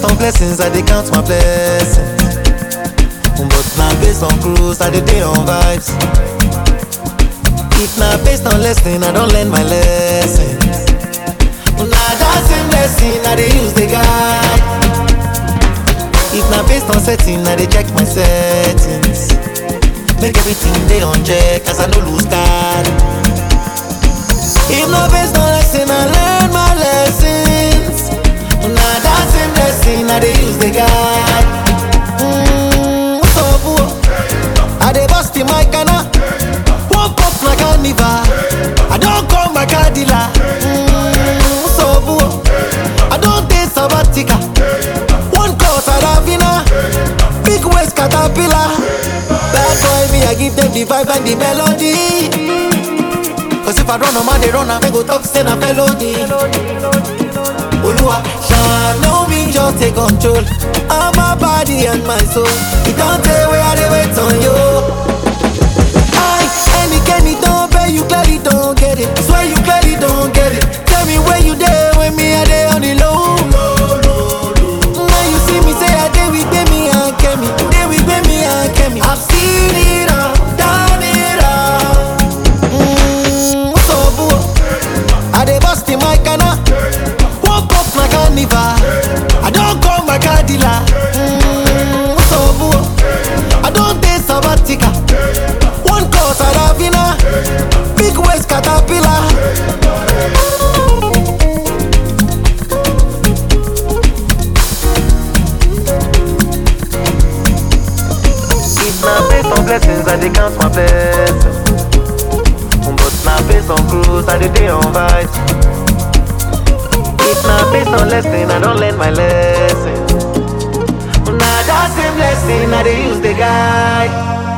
on blessings, I dey count my blessings. But now based on cruise, I dey on vibes. If not based on lesson, I don't learn my lessons. Now that same lesson, I dey use the guide. If not based on setting, I dey check my settings. Make everything dey on check, as I no lose guard. If not based on lesson, I learn my lessons. Now that same lesson, I dey use the guide. What's up, boo? I dey bust in my canna. Woke up my carnival. I don't call my car dealer. What's up, boo? I don't take sabbatical. One course at Avina. Big waist caterpillar. Bad boy me, I give them the vibe and the melody. Cause if I run, man, they run, I go talk, say na felony. Oluwa, shine on me, just take control of my body and my soul. You don't tell where they wait on you. Any Kenny don't pay, you clearly don't get it. Swear you clearly don't get it. Tell me where you there when me I there on the low. Now you see me say I dey with me and Kemi. Dey with me and Kemi. I've seen it all, done it all. What's up, boo? I dey bust in my canna. Woke up my carnival. I don't call my car dealer. What's up, boo? I don't take sabbatical. One course at Avina. Big waist caterpillar. If not based on blessings, I dey count my blessings. But now based on cruise, I dey on vibes. If not based on lesson, I don't learn my lesson. Now that same lesson, I dey use the guide.